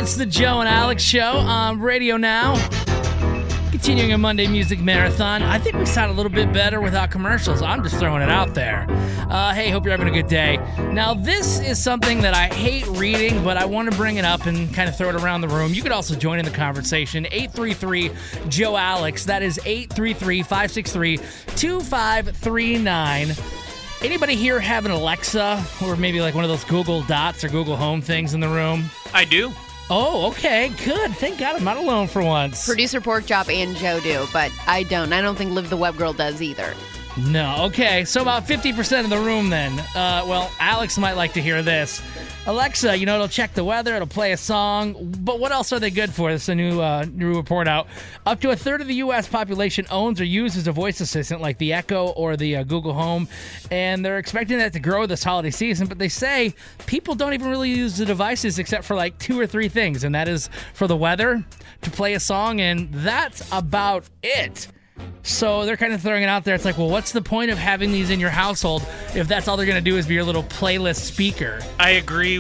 It's the Joe and Alex Show on Radio Now. Continuing a Monday music marathon. I think we sound a little bit better without commercials. I'm just throwing it out there. Hey, hope you're having a good day. Now, this is something that I hate reading, but I want to bring it up and kind of throw it around the room. You could also join in the conversation. 833-JOE-ALEX. That is 833-563-2539. Anybody here have an Alexa or maybe like one of those Google Dots or Google Home things in the room? I do. Oh, okay, good. Thank God I'm not alone for once. Producer Porkchop and Joe do, but I don't. I don't think Liv the Web Girl does either. No, okay. So about 50% of the room then. Well, Alex might like to hear this. Alexa, it'll check the weather, it'll play a song, but what else are they good for? This is a new report out. Up to a third of the U.S. population owns or uses a voice assistant like the Echo or the Google Home, and they're expecting that to grow this holiday season, but they say people don't even really use the devices except for like 2 or 3 things, and that is for the weather, to play a song, and that's about it. So they're kind of throwing it out there. It's like, well, what's the point of having these in your household if that's all they're going to do is be your little playlist speaker? I agree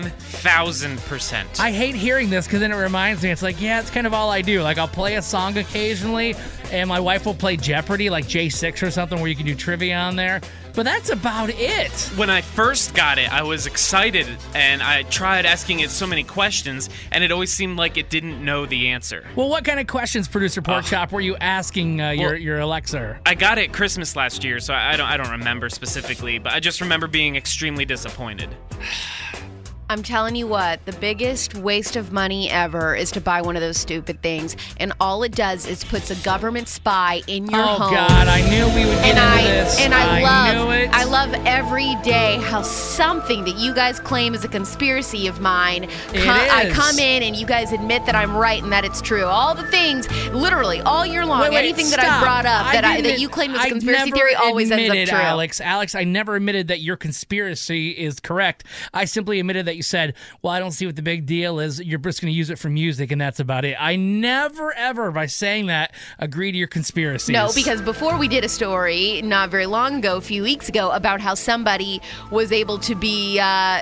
1,000%. I hate hearing this because then it reminds me, it's like, yeah, it's kind of all I do. Like, I'll play a song occasionally, and my wife will play Jeopardy, like J6 or something, where you can do trivia on there. But that's about it. When I first got it, I was excited, and I tried asking it so many questions, and it always seemed like it didn't know the answer. Well, what kind of questions, Producer Porkchop, were you asking your Alexa? I got it Christmas last year, so I don't remember specifically, but I just remember being extremely disappointed. I'm telling you what, the biggest waste of money ever is to buy one of those stupid things, and all it does is puts a government spy in your home. Oh God, I knew we would get into this. And I love every day how something that you guys claim is a conspiracy of mine, I come in and you guys admit that I'm right and that it's true. All the things, literally all year long, anything that I brought up that you claim is a conspiracy theory always ends up true. Alex, I never admitted that your conspiracy is correct. I simply admitted that you said, well, I don't see what the big deal is. You're just going to use it for music, and that's about it. I never, ever, by saying that, agree to your conspiracies. No, because before we did a story not very long ago, a few weeks ago, about how somebody was able to be,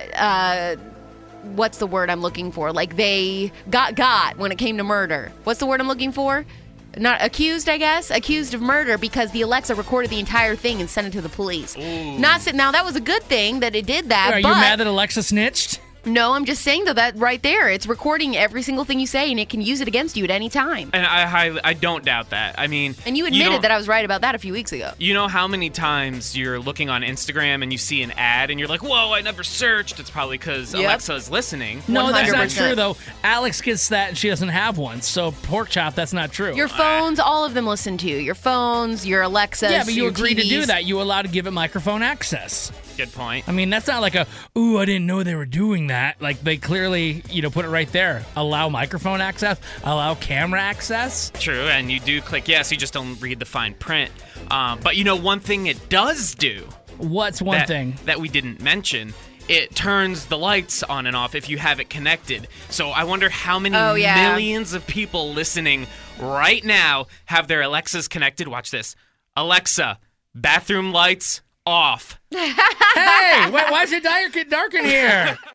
what's the word I'm looking for? Like they got when it came to murder. What's the word I'm looking for? Not accused, I guess. Accused of murder because the Alexa recorded the entire thing and sent it to the police. Now, that was a good thing that it did that. Are you mad that Alexa snitched? No, I'm just saying, though, that right there, it's recording every single thing you say, and it can use it against you at any time. And I don't doubt that. I mean... And you admitted that I was right about that a few weeks ago. You know how many times you're looking on Instagram and you see an ad, and you're like, whoa, I never searched. It's probably because Alexa is listening. No, 100%. that's not true, though. Alex gets that, and she doesn't have one. So, Porkchop, that's not true. Your phones, all of them listen to you. Your phones, your Alexas, yeah, but you your agreed TVs. to do that. You allowed to give it microphone access. Good point. I mean, that's not like I didn't know they were doing that. Like, they clearly, put it right there. Allow microphone access, allow camera access. True, and you do click yes, you just don't read the fine print. But one thing it does do... What's one thing? That we didn't mention... It turns the lights on and off if you have it connected. So I wonder how many millions of people listening right now have their Alexas connected. Watch this. Alexa, bathroom lights off. Hey, why is it dark in here?